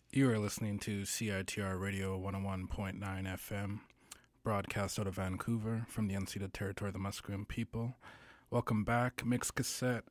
You are listening to CITR Radio 101.9 FM, broadcast out of Vancouver from the unceded territory of the Musqueam people. Welcome back, Mix Cassette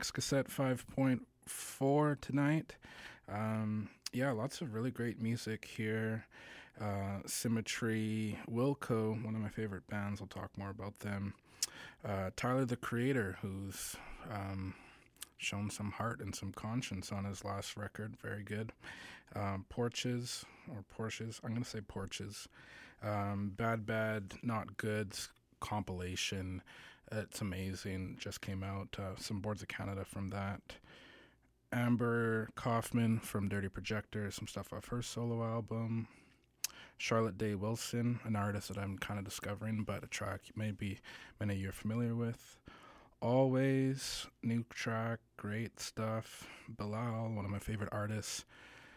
5.4 tonight. Lots of really great music here. Symmetry, Wilco, one of my favorite bands. I'll talk more about them. Tyler, the Creator, who's shown some heart and some conscience on his last record. Very good. Porsches. I'm going to say Porches. Bad, Not Good compilation. It's amazing. Just came out. Some Boards of Canada from that. Amber Kaufman from Dirty Projector. Some stuff off her solo album. Charlotte Day Wilson, an artist that I'm kind of discovering, but a track maybe many of you are familiar with. Always, new track, great stuff. Bilal, one of my favorite artists.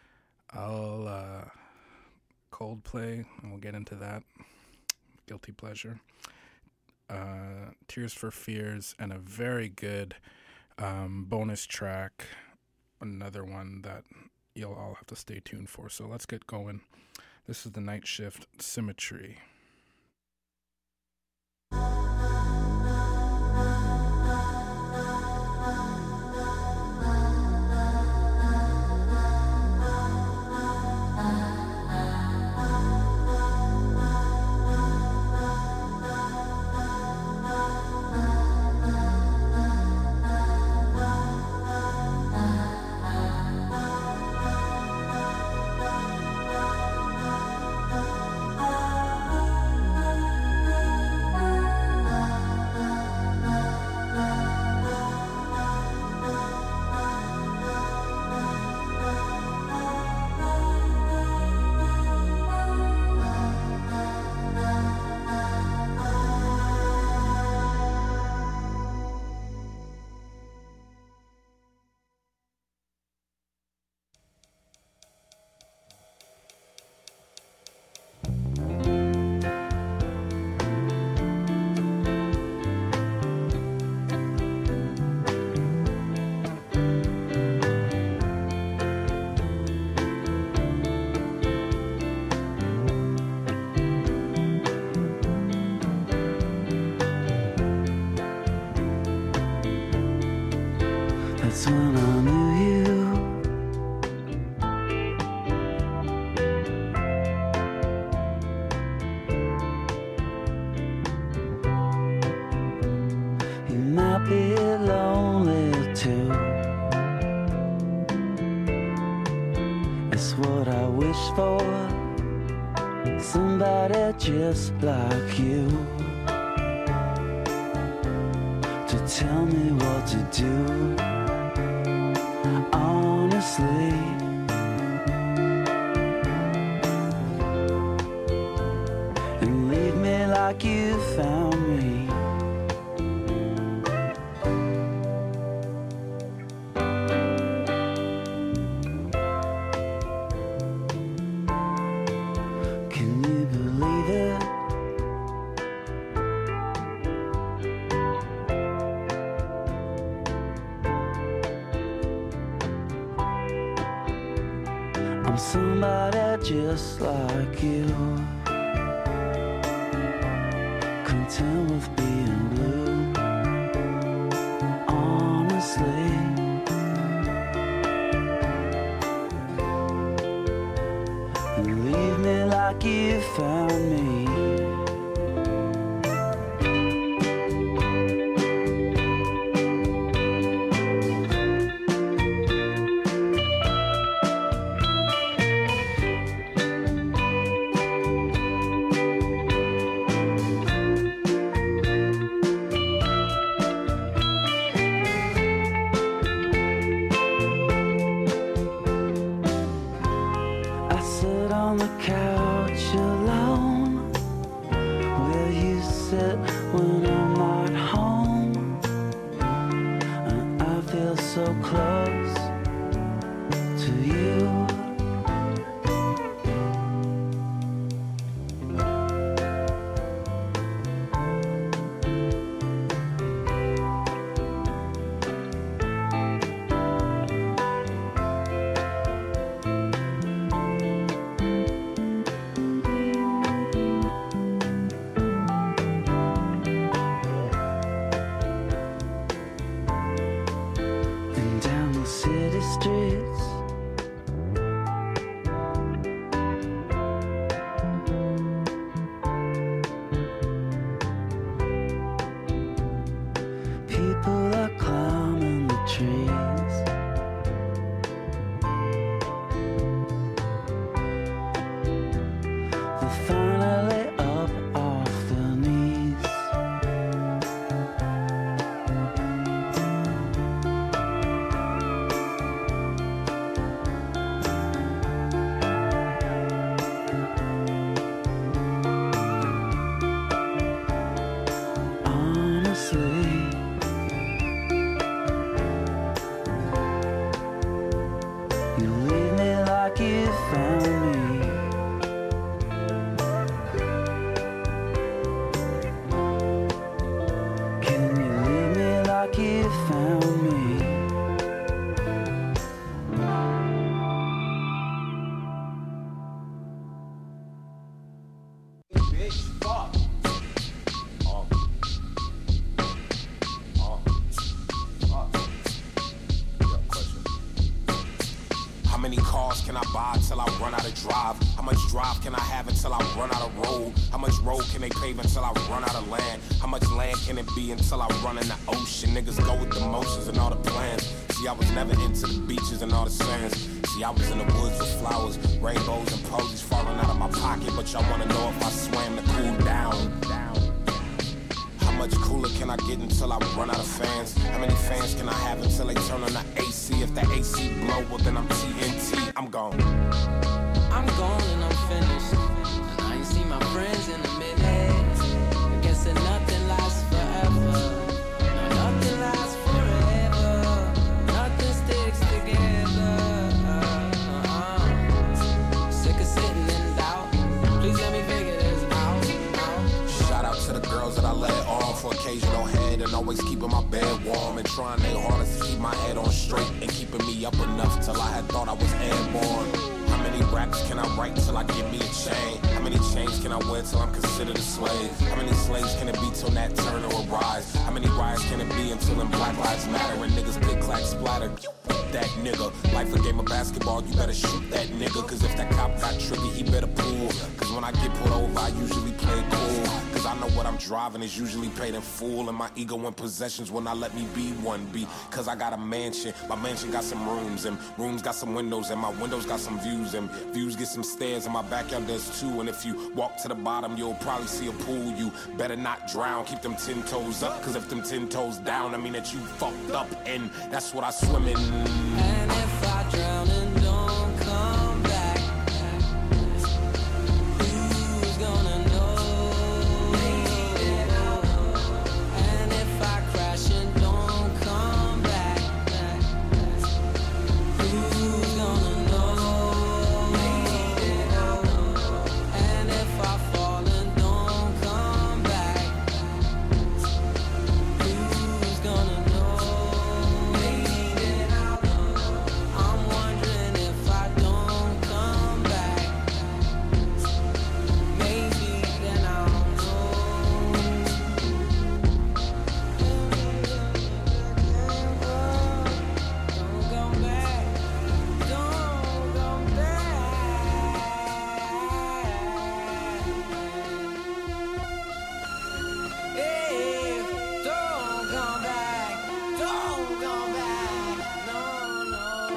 Coldplay, and we'll get into that. Guilty pleasure. Tears for Fears, and a very good bonus track. Another one that you'll all have to stay tuned for. So let's get going. This is the Night Shift, Symmetry. Just like you to tell me what to do. Honestly, and leave me like you found me. Just like you, content with being blue. Honestly, and leave me like you found me. bitch. Fuck. How many cars can I buy till I run out of drive? How much drive can I have until I run out of road? How much road can they pave until I run out of land? How much land can it be until I run in the ocean? Niggas go with the motions and all the plans. See, I was never into the beaches and all the sands. See, I was in the woods with flowers, rainbows and posies falling out of my pocket. But y'all wanna know if I swam to cool down. How much cooler can I get until I run out of fans? How many fans can I have until they turn on the AC? If the AC blow, well then I'm TNT, I'm gone. I'm gone and I'm finished. And I ain't seen my friends in a minute. I guess that nothing lasts forever. No, nothing lasts forever. Nothing sticks together. Sick of sitting in doubt. Please let me figure this out. Shout out to the girls that I let on for occasional head and always keeping my bed warm and trying their hardest to keep my head on straight and keeping me up enough till I had thought I was airborne. How many raps can I write till I get me a chain? How many chains can I wear till I'm considered a slave? How many slaves can it be till Nat Turner arrives? How many riots can it be until them Black Lives Matter and niggas click clack splatter? That nigga, life a game of basketball, you better shoot that nigga. Cause if that cop got triggered, he better pull. Cause when I get pulled over, I usually play it cool. Cause I know what I'm driving is usually paid in full. And my ego and possessions will not let me be one B. Cause I got a mansion, my mansion got some rooms. And rooms got some windows, and my windows got some views. And views get some stairs, and my backyard does too. And if you walk to the bottom, you'll probably see a pool. You better not drown, keep them 10 toes up. Cause if them 10 toes down, I mean that you fucked up. And that's what I swim in. And if I drown and don't come back, who's gonna know? And if I crash and don't come back, who's gonna know? And if I fall and don't come back, who's gonna know? I'm wondering if I don't come back, maybe then I'll know. Don't go back, don't go back. Hey, don't come back, don't come back, no, no.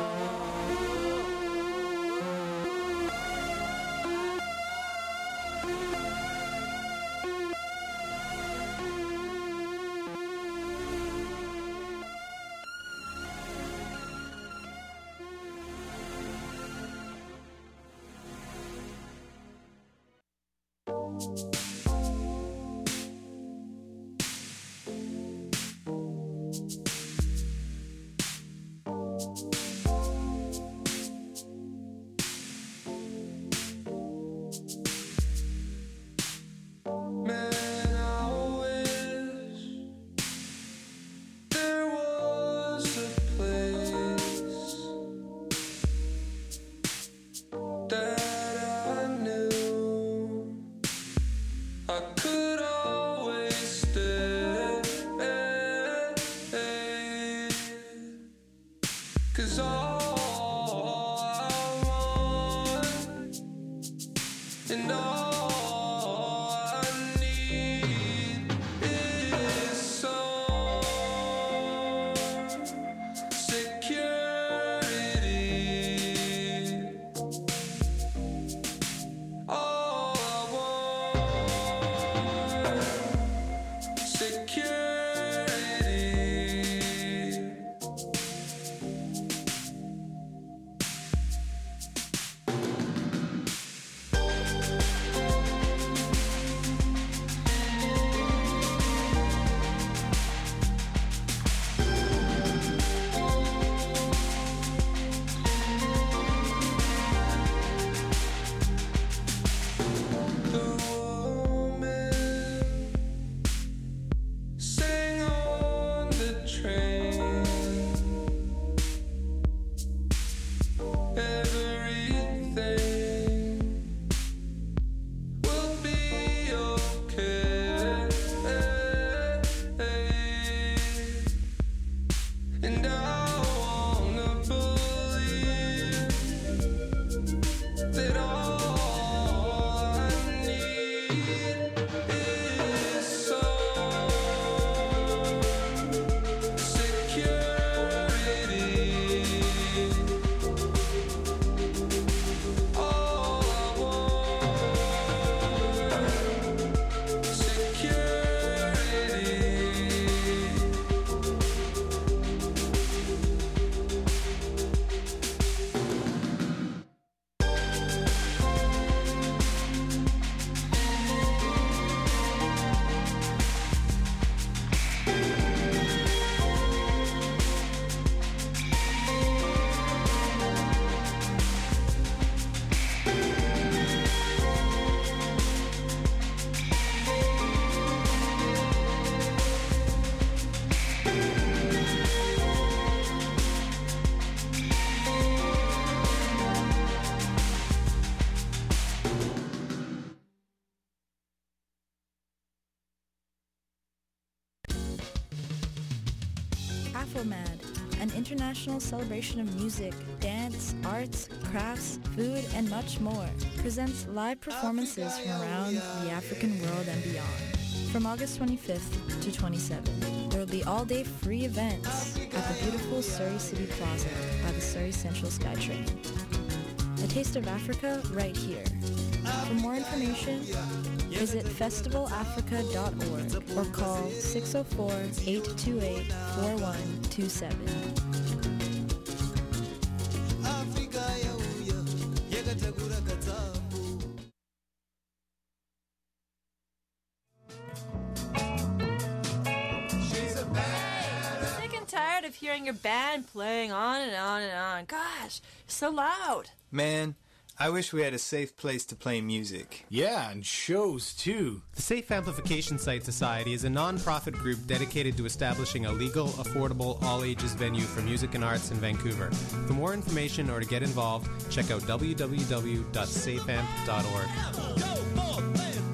Man, I wish there was a place that I knew InfoMad, an international celebration of music, dance, arts, crafts, food, and much more, presents live performances from around the African world and beyond. From August 25th to 27th, there will be all-day free events at the beautiful Surrey City Plaza by the Surrey Central SkyTrain. A taste of Africa right here. For more information, visit festivalafrica.org or call 604-828-4127. Sick and tired of hearing your band playing on and on and on. Gosh, it's so loud. Man, I wish we had a safe place to play music. Yeah, and shows too. The Safe Amplification Site Society is a non-profit group dedicated to establishing a legal, affordable, all-ages venue for music and arts in Vancouver. For more information or to get involved, check out www.safeamp.org.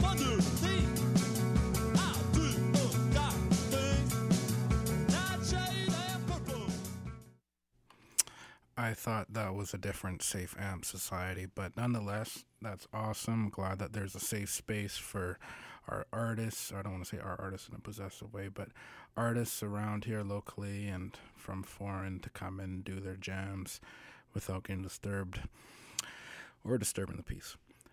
I thought that was a different Safe Amp Society, but nonetheless, that's awesome. Glad that there's a safe space for our artists. I don't want to say our artists in a possessive way, but artists around here locally and from foreign to come and do their jams without getting disturbed or disturbing the peace.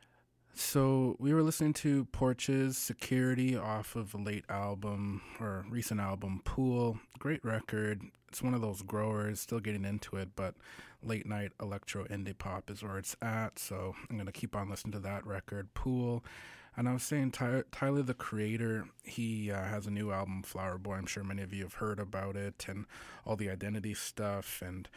So we were listening to Porches Security off of a late album or recent album, Pool. Great record. It's one of those growers, still getting into it, but late night electro indie pop is where it's at. So I'm going to keep on listening to that record, Pool. And I was saying Tyler, the Creator, he has a new album, Flower Boy. I'm sure many of you have heard about it and all the identity stuff and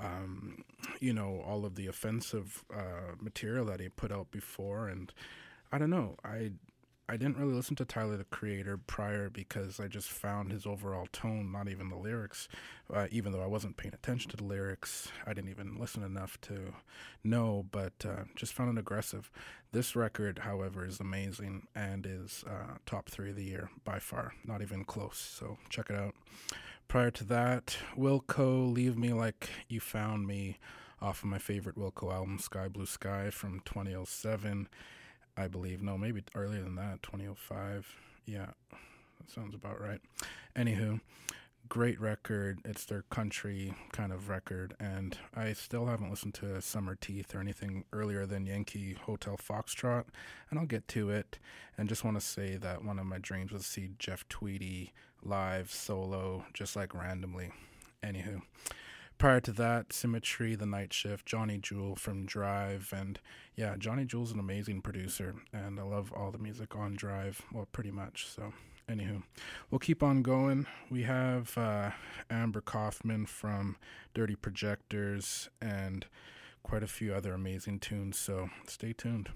all of the offensive material that he put out before. And I don't know, I didn't really listen to Tyler, the Creator, prior because I just found his overall tone, not even the lyrics. Even though I wasn't paying attention to the lyrics, I didn't even listen enough to know, but just found it aggressive. This record, however, is amazing and is top 3 of the year by far, not even close. So check it out. Prior to that, Wilco, Leave Me Like You Found Me, off of my favorite Wilco album, Sky Blue Sky, from 2007, I believe. No, maybe earlier than that, 2005. Yeah, that sounds about right. Anywho, great record. It's their country kind of record, and I still haven't listened to Summer Teeth or anything earlier than Yankee Hotel Foxtrot, and I'll get to it. And just want to say that one of my dreams was to see Jeff Tweedy live solo, just like randomly. Anywho, prior to that, Symmetry, The Night Shift, Johnny Jewel from Drive, and yeah, Johnny Jewel's an amazing producer, and I love all the music on Drive, well, pretty much. So anywho, we'll keep on going. We have Amber Kaufman from Dirty Projectors and quite a few other amazing tunes, so stay tuned.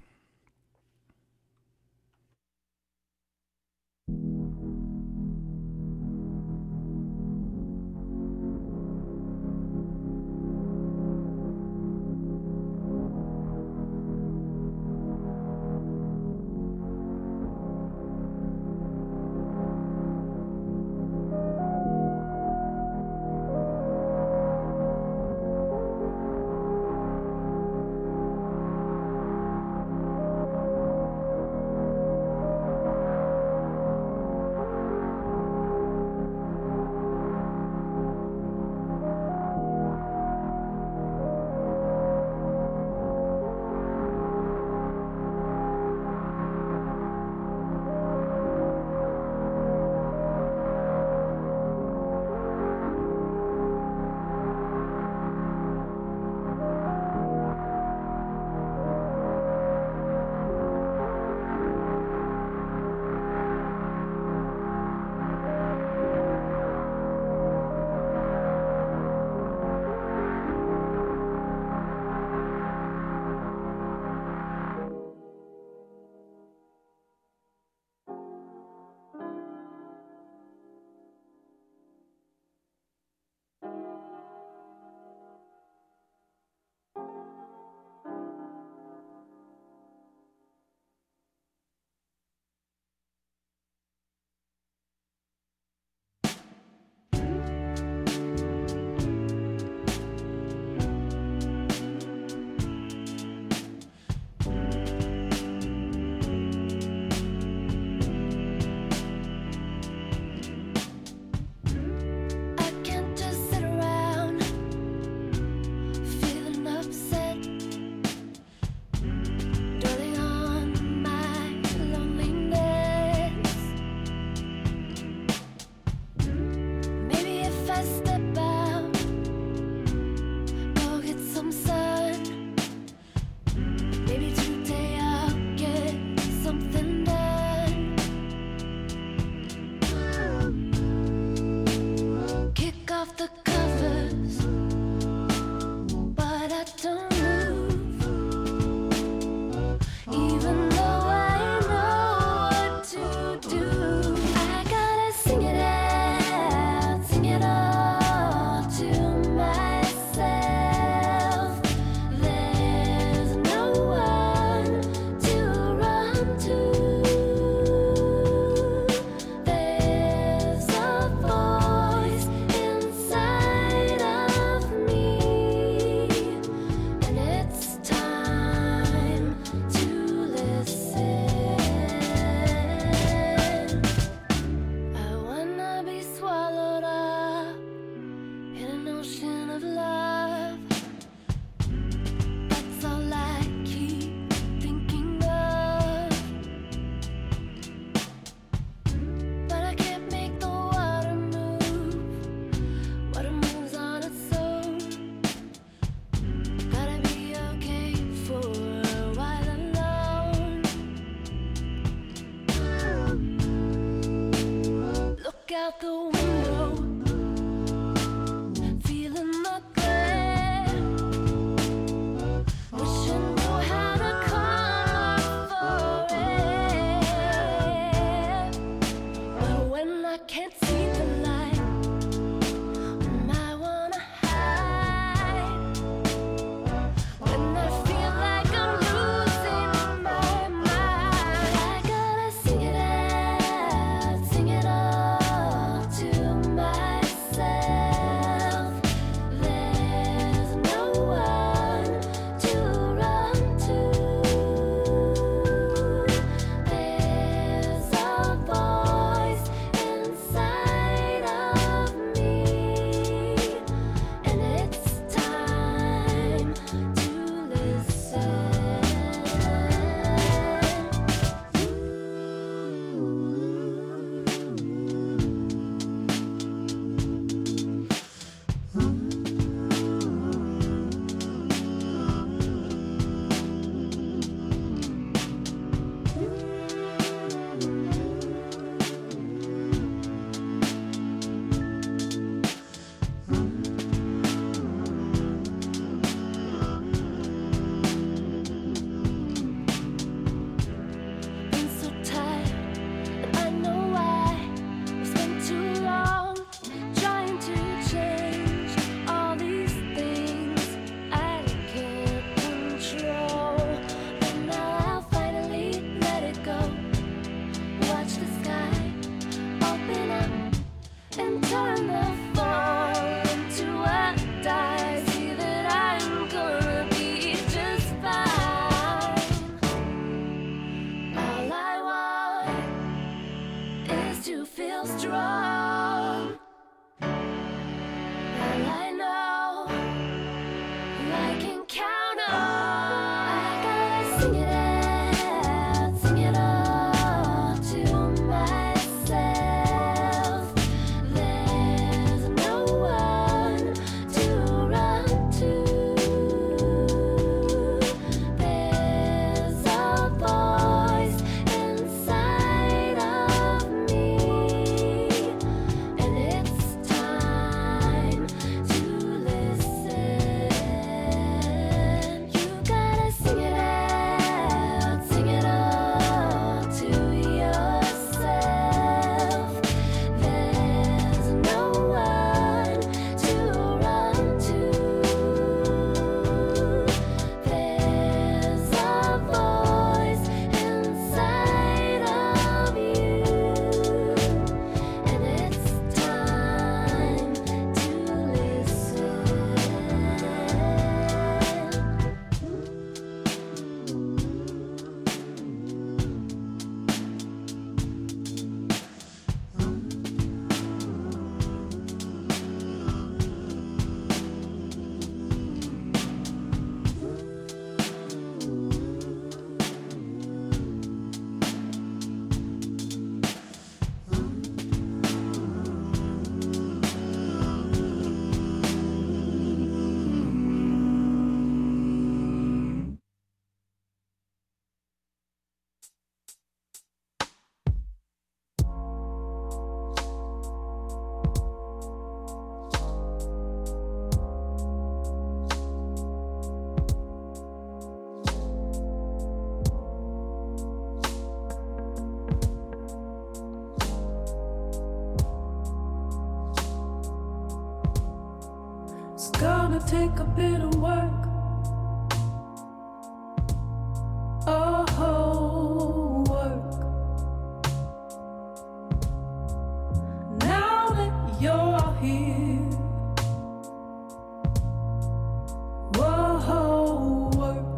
Look out the window, feeling the glare, wishing knew how to come up for it. But when I can't see the light, when I wanna hide, when I feel like I'm losing my mind, I gotta sing it out, sing it all to myself. There's no one to run to. There's a voice inside of me, and it's time to listen. Been so tired, and I know why. We spent too long trying to change all these things I can't control. But now I'll finally let it go. Watch the sky open up and turn the fall into a die. See that I'm gonna be just fine. All I want is to feel strong. And I know who I can count on. I gotta sing it out, sing it all to myself. There's no one to run to. There's a voice inside of me, and it's time to listen. You gotta sing it out, sing it all to yourself. There's no one to run to. There's a voice inside of you, and it's time to listen. It's gonna take a bit of work. Oh, work. Now that you're here, whoa, work.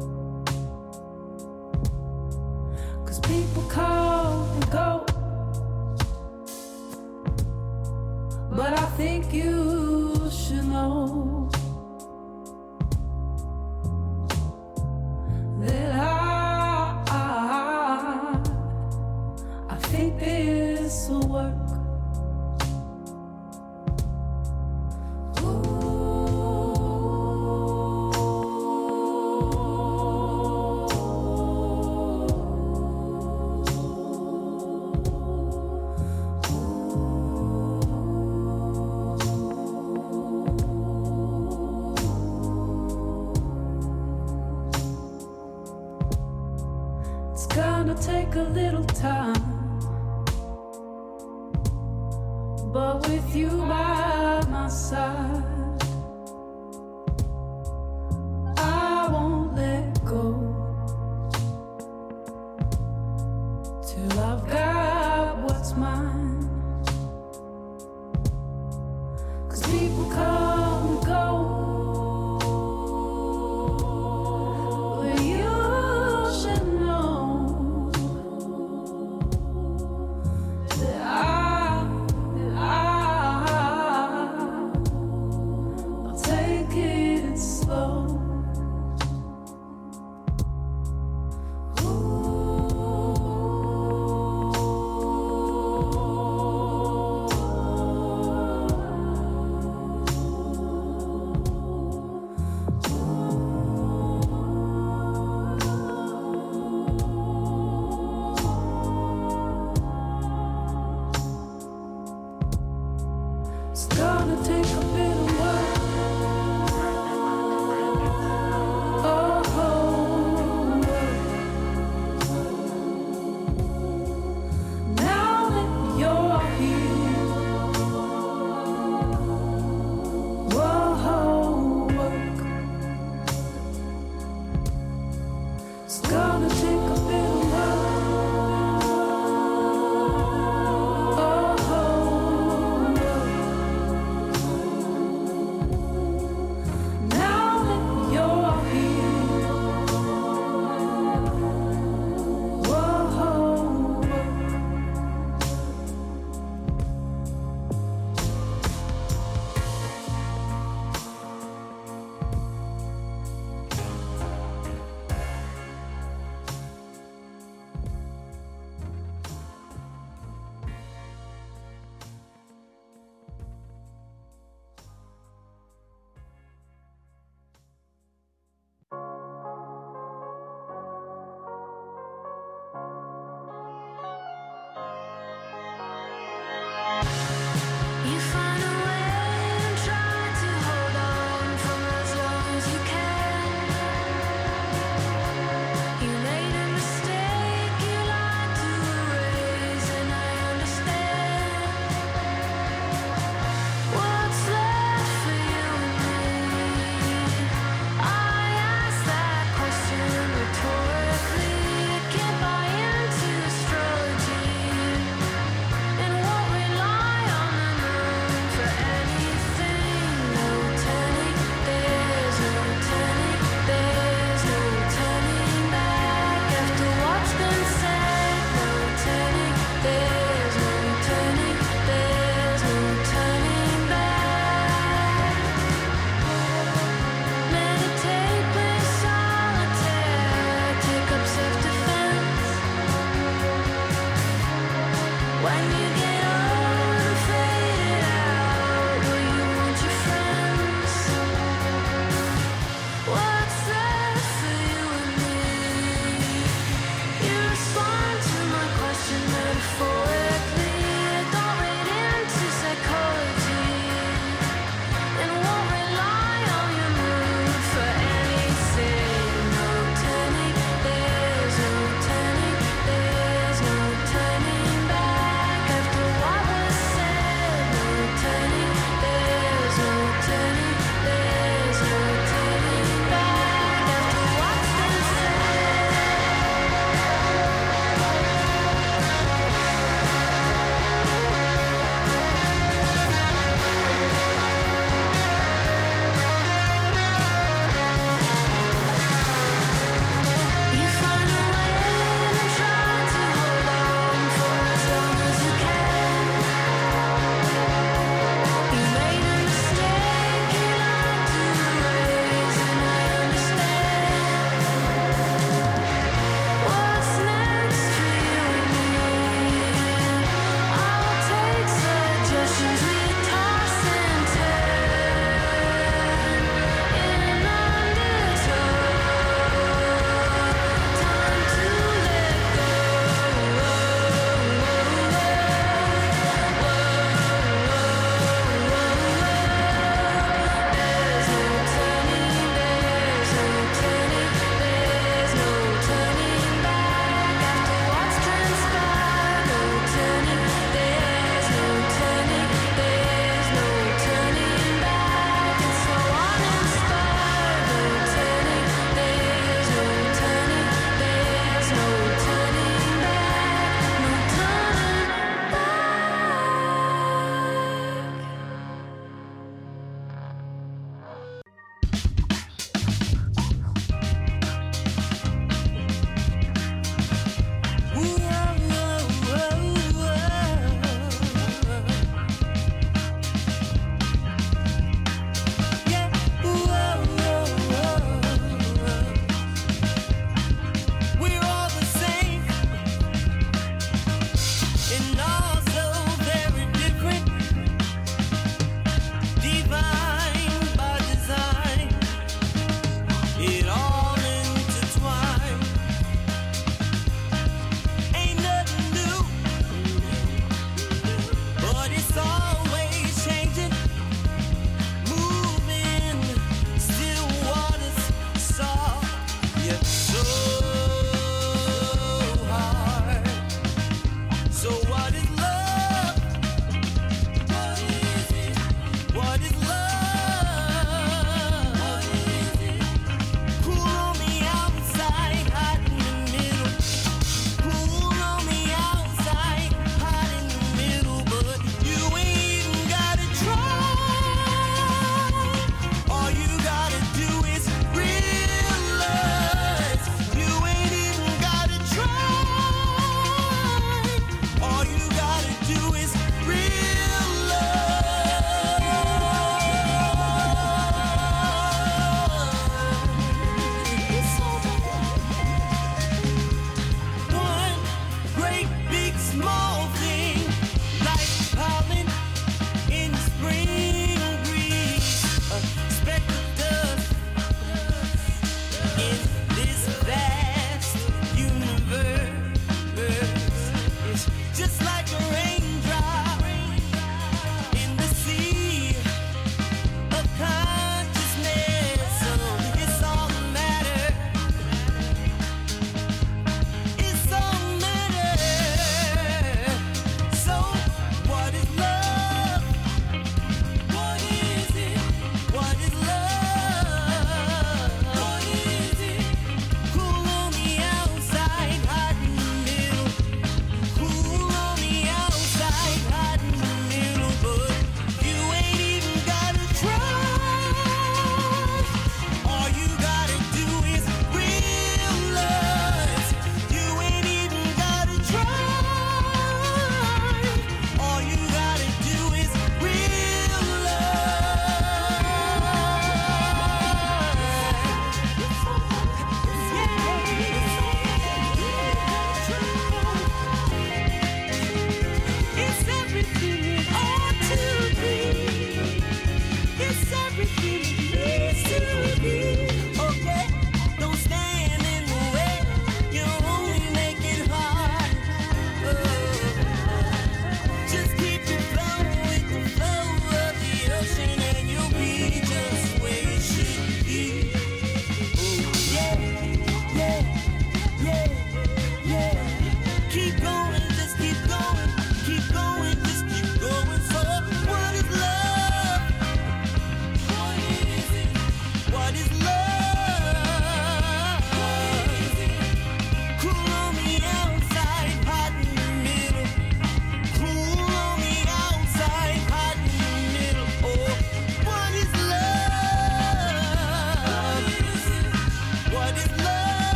'Cause people come and go, but I think you should know that I think this will work. Ooh. time. But with you by my side, I won't let go till I've got what's mine. 'Cause people come and go, but you should know that I'll take it slow. It's gonna take a bit of work. Oh, work. Now that you're here, whoa, work. It's gonna take a bit of work. Now that you're here, whoa, you find a way and try to hold on for as long as you can. You made a mistake, you lied to erase, and I understand. What's left for you and me? I ask that question rhetorically. I can't buy into astrology and won't rely on the moon for anything. No turning, there's no turning, there's no turning back. After what's been said, no turning, there's no turning, there's no turning back. Meditate, play solitaire, take up self-defense. When you get old and faded out, will you want your friends? What's left for you and me? You respond to my question metaphorically. I don't read into psychology and won't rely on your mood for anything. No turning, there's no turning, there's no turning back. After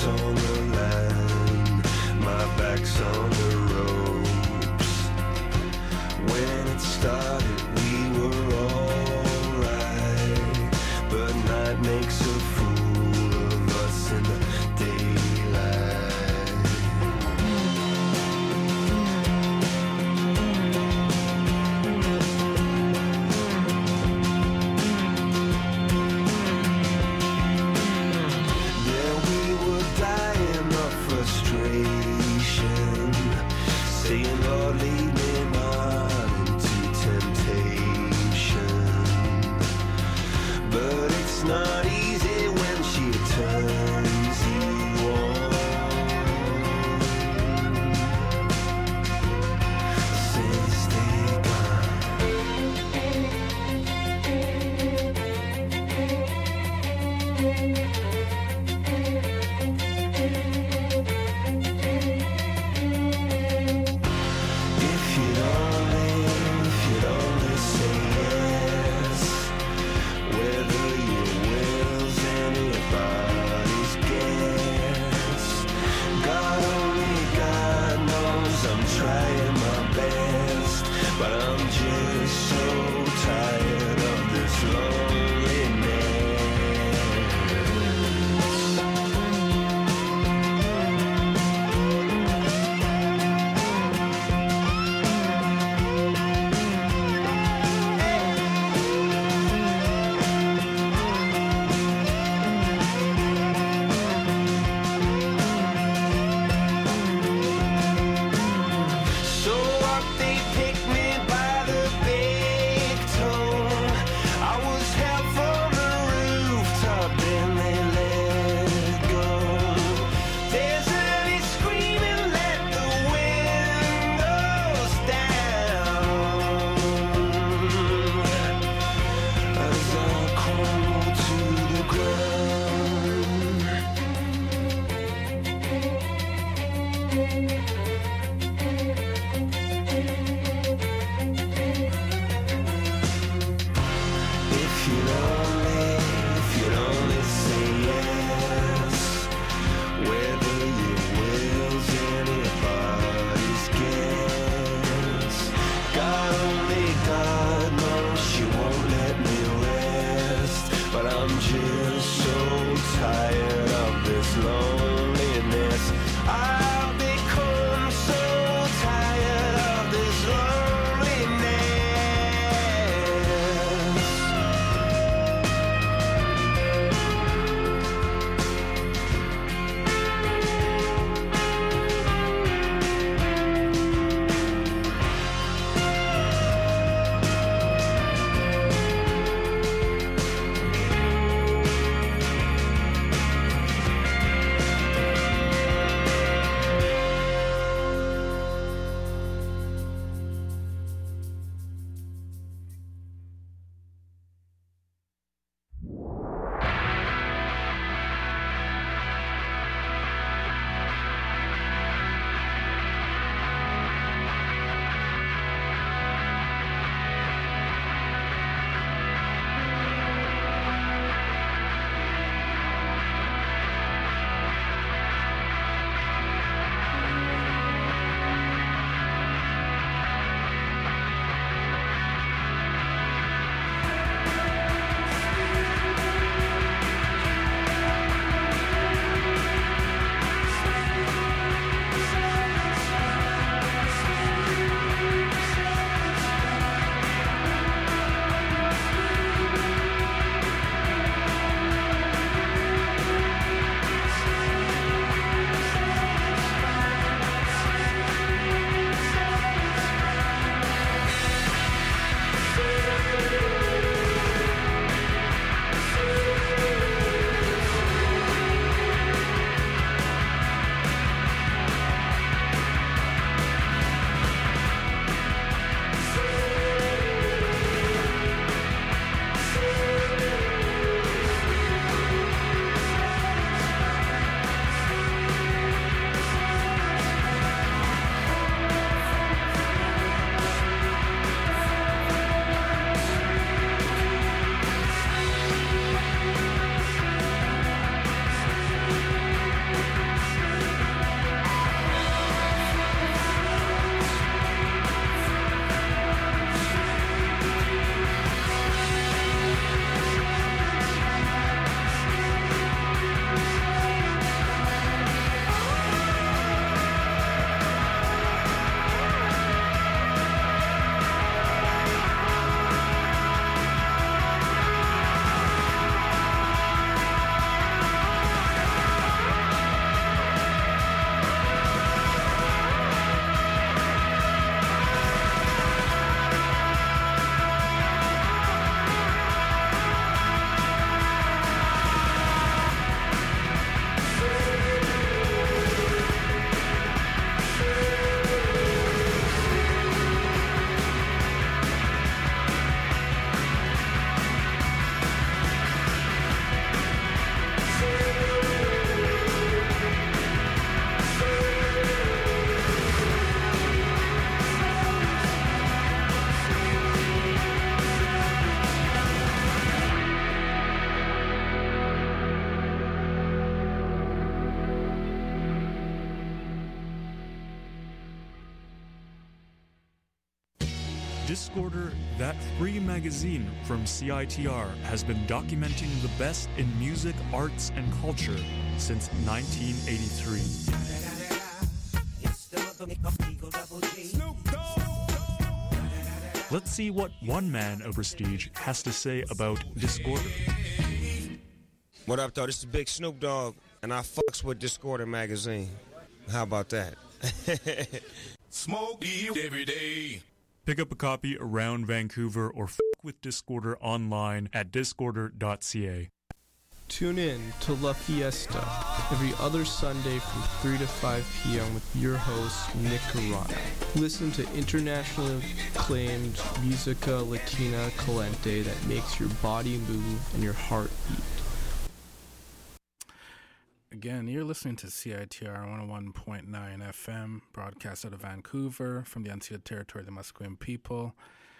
on the line, my back's on the ropes. When it started, we were alright, but night makes a fool of us in the daylight. Yeah, we were dying of frustration, saying, Lord, lead me not into temptation. But it's not easy when she turns you on. Say, stay gone. If you'd only say yes, whether you win Discorder, that free magazine from CITR has been documenting the best in music, arts, and culture since 1983. Let's see what one man of prestige has to say about Discorder. What up, though? This is Big Snoop Dogg, and I fucks with Discorder magazine. How about that? Smoke you every day. Pick up a copy around Vancouver or with Discorder online at discorder.ca. Tune in to La Fiesta every other Sunday from 3 to 5 p.m. with your host, Nick Carana. Listen to internationally acclaimed Musica Latina Calente that makes your body move and your heart beat. Again, you're listening to CITR 101.9 FM, broadcast out of Vancouver from the unceded territory of the Musqueam people.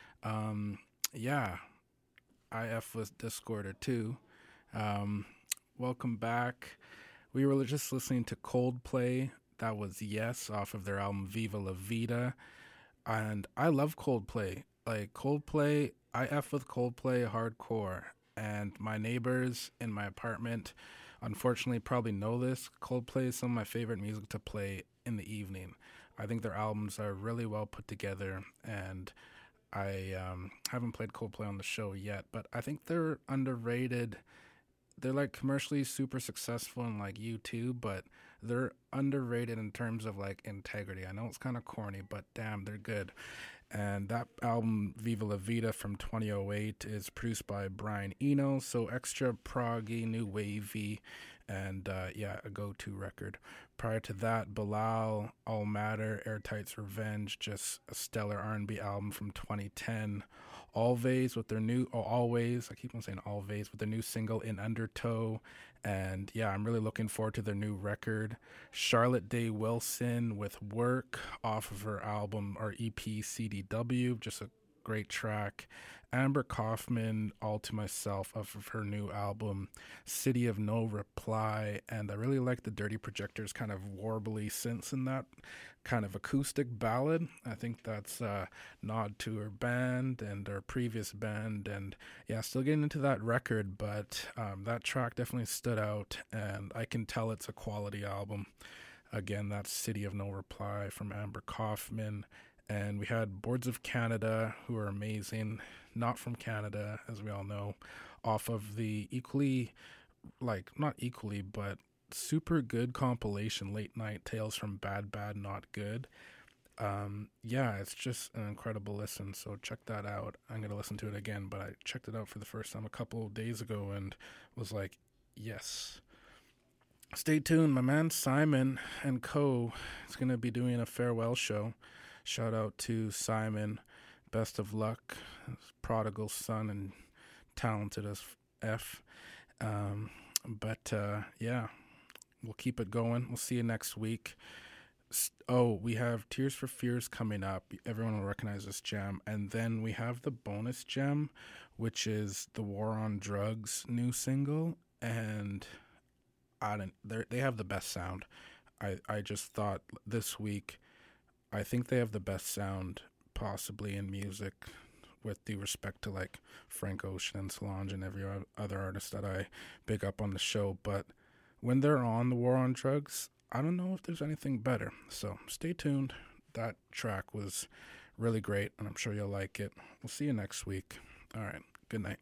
IF was Discorder too. Welcome back. We were just listening to Coldplay. That was Yes off of their album Viva La Vida. And I love Coldplay. Like Coldplay, IF with Coldplay hardcore. And my neighbors in my apartment unfortunately probably know this. Coldplay is some of my favorite music to play in the evening. I think their albums are really well put together, and I haven't played Coldplay on the show yet, but I think they're underrated. They're like commercially super successful in like YouTube, but they're underrated in terms of like integrity. I know it's kind of corny, but damn, they're good. And that album, Viva La Vida from 2008, is produced by Brian Eno, so extra proggy, new wavy, and a go-to record. Prior to that, Bilal, All Matter, Airtight's Revenge, just a stellar R&B album from 2010. Always with their new single In Undertow. And yeah, I'm really looking forward to their new record. Charlotte Day Wilson with Work off of her album or EP CDW, just a great track. Amber Kaufman, All to Myself off of her new album City of No Reply. And I really like the Dirty Projectors kind of warbly synths in that kind of acoustic ballad. I think that's a nod to her band and her previous band, and yeah, still getting into that record, but that track definitely stood out, and I can tell it's a quality album. Again, that's City of No Reply from Amber Kaufman. And we had Boards of Canada, who are amazing, not from Canada, as we all know, off of the not equally, but super good compilation, Late Night Tales from Bad, Not Good. It's just an incredible listen, so check that out. I'm going to listen to it again, but I checked it out for the first time a couple of days ago and was like, yes. Stay tuned. My man Simon and Co. is going to be doing a farewell show. Shout out to Simon. Best of luck. Prodigal son and talented as F. We'll keep it going. We'll see you next week. We have Tears for Fears coming up. Everyone will recognize this gem. And then we have the bonus gem, which is the War on Drugs new single. And they have the best sound. I just thought this week, I think they have the best sound possibly in music, with due respect to like Frank Ocean and Solange and every other artist that I big up on the show. But when they're on the War on Drugs, I don't know if there's anything better. So stay tuned. That track was really great, and I'm sure you'll like it. We'll see you next week. All right. Good night.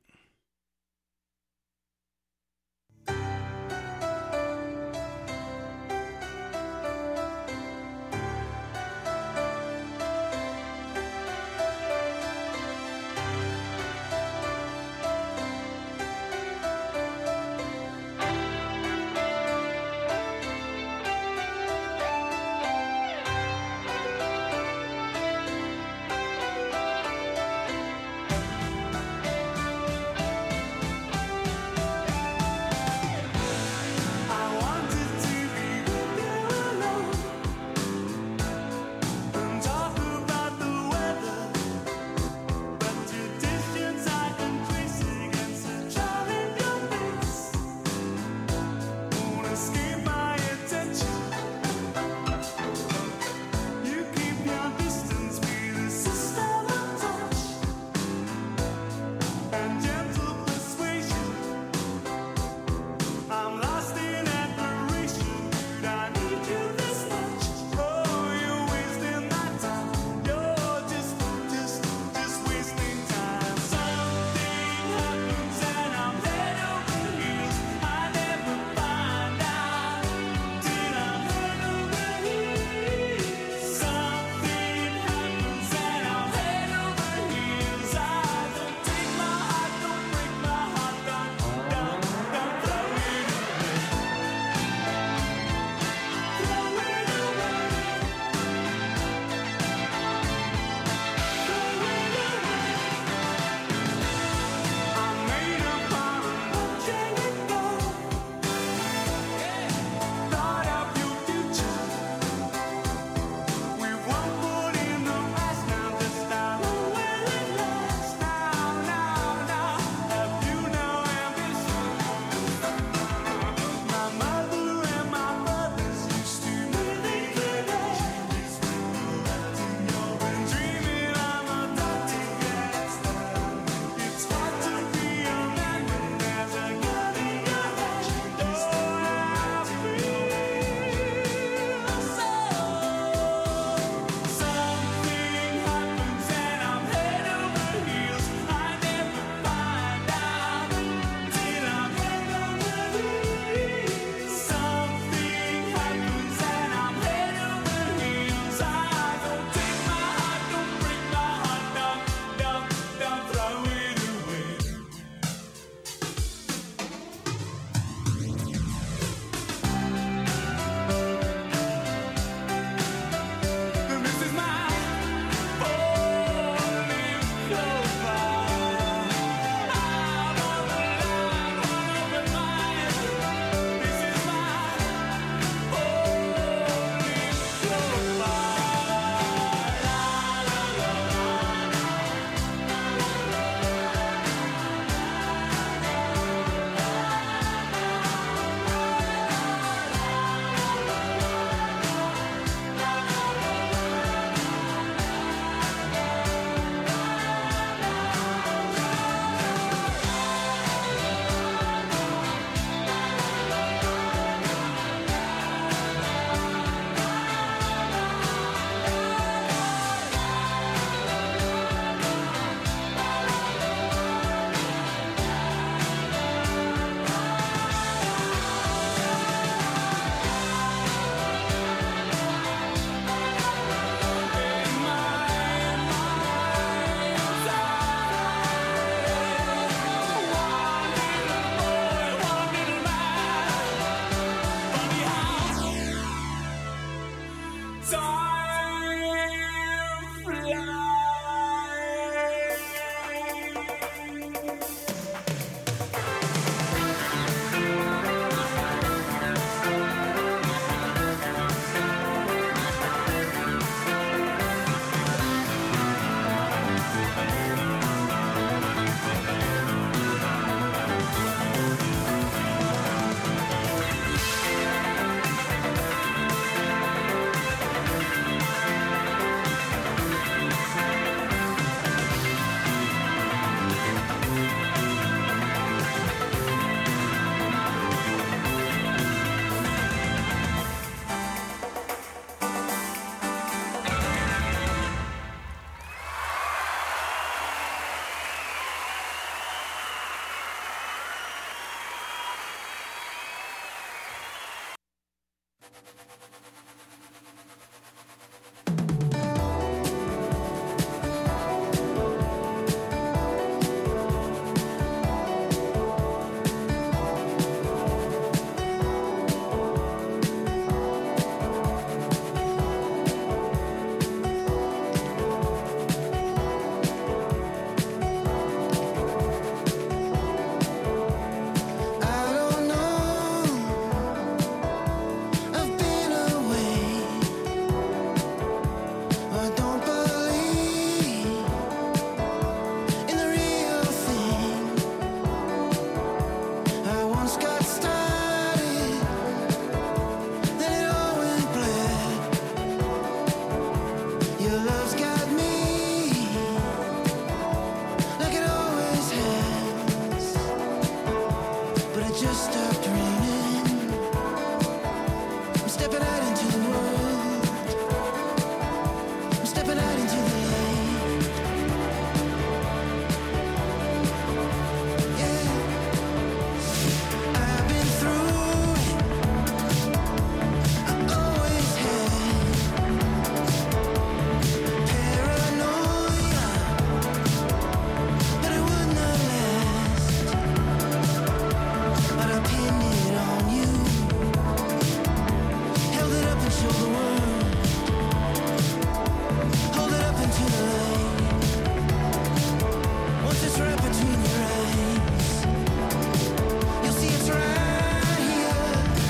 it's right between your eyes. You'll see it's right here.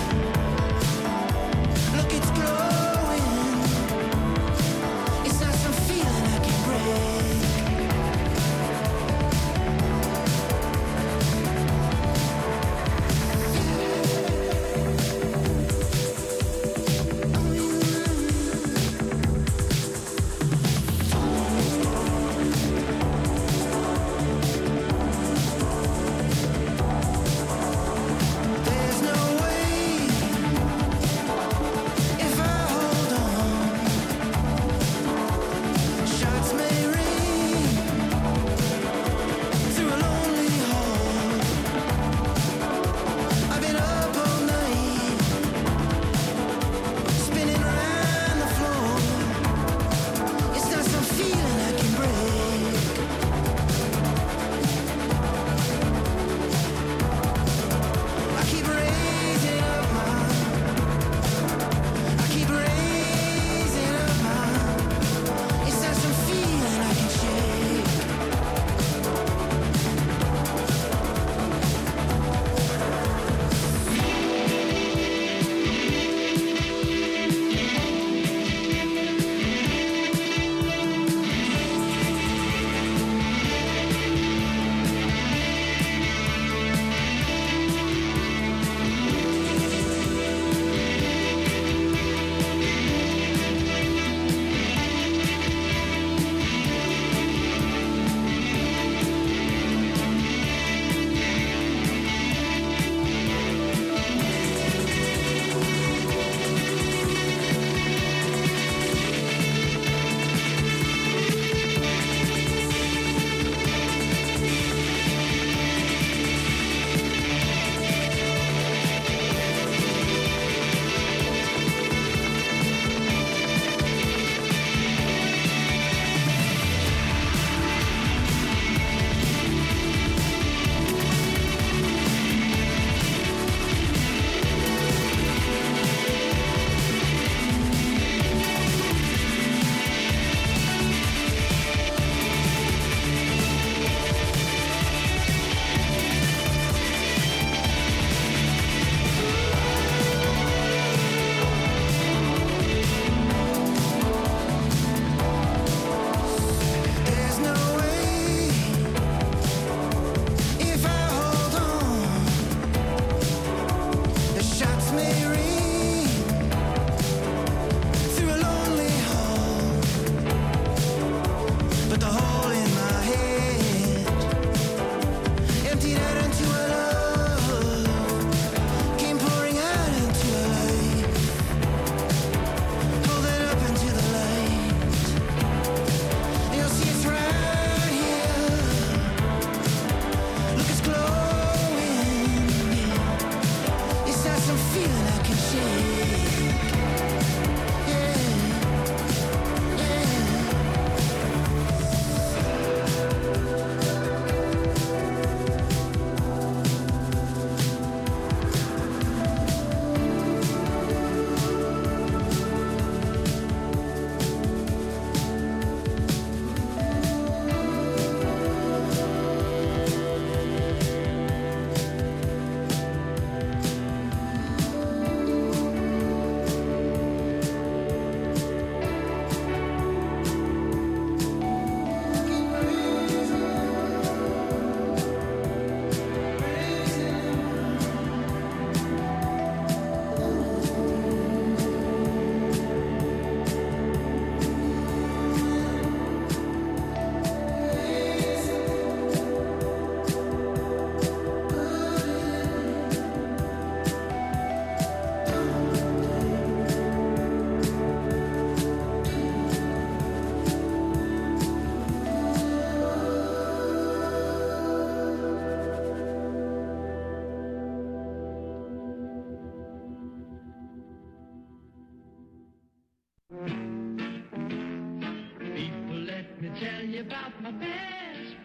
Look, it's glowing. It's not some feeling I can break.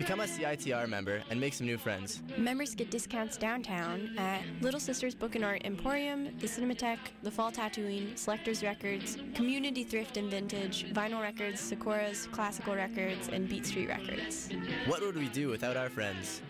Become a CITR member and make some new friends. Members get discounts downtown at Little Sisters Book and Art Emporium, the Cinematheque, the Fall Tattooing, Selectors Records, Community Thrift and Vintage, Vinyl Records, Sakura's, Classical Records, and Beat Street Records. What would we do without our friends?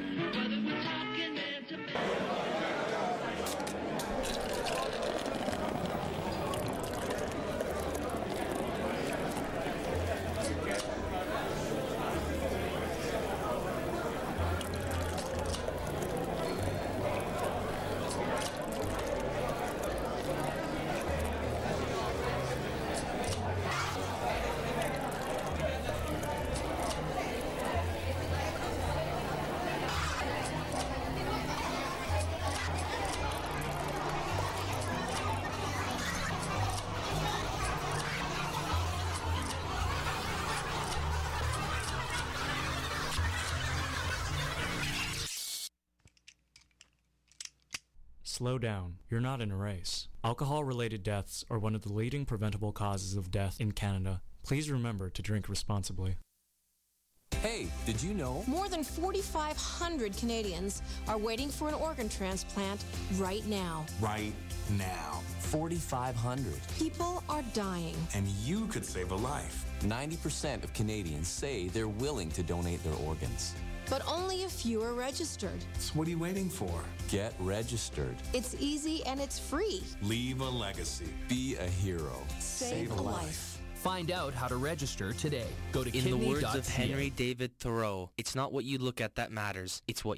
Slow down. You're not in a race. Alcohol-related deaths are one of the leading preventable causes of death in Canada. Please remember to drink responsibly. Hey, did you know? More than 4,500 Canadians are waiting for an organ transplant right now. Right now. 4,500. People are dying. And you could save a life. 90% of Canadians say they're willing to donate their organs. But only a few are registered. So what are you waiting for? Get registered. It's easy and it's free. Leave a legacy. Be a hero. Save a life. Find out how to register today. Go to In the words of kidney.ca. Henry David Thoreau, it's not what you look at that matters, it's what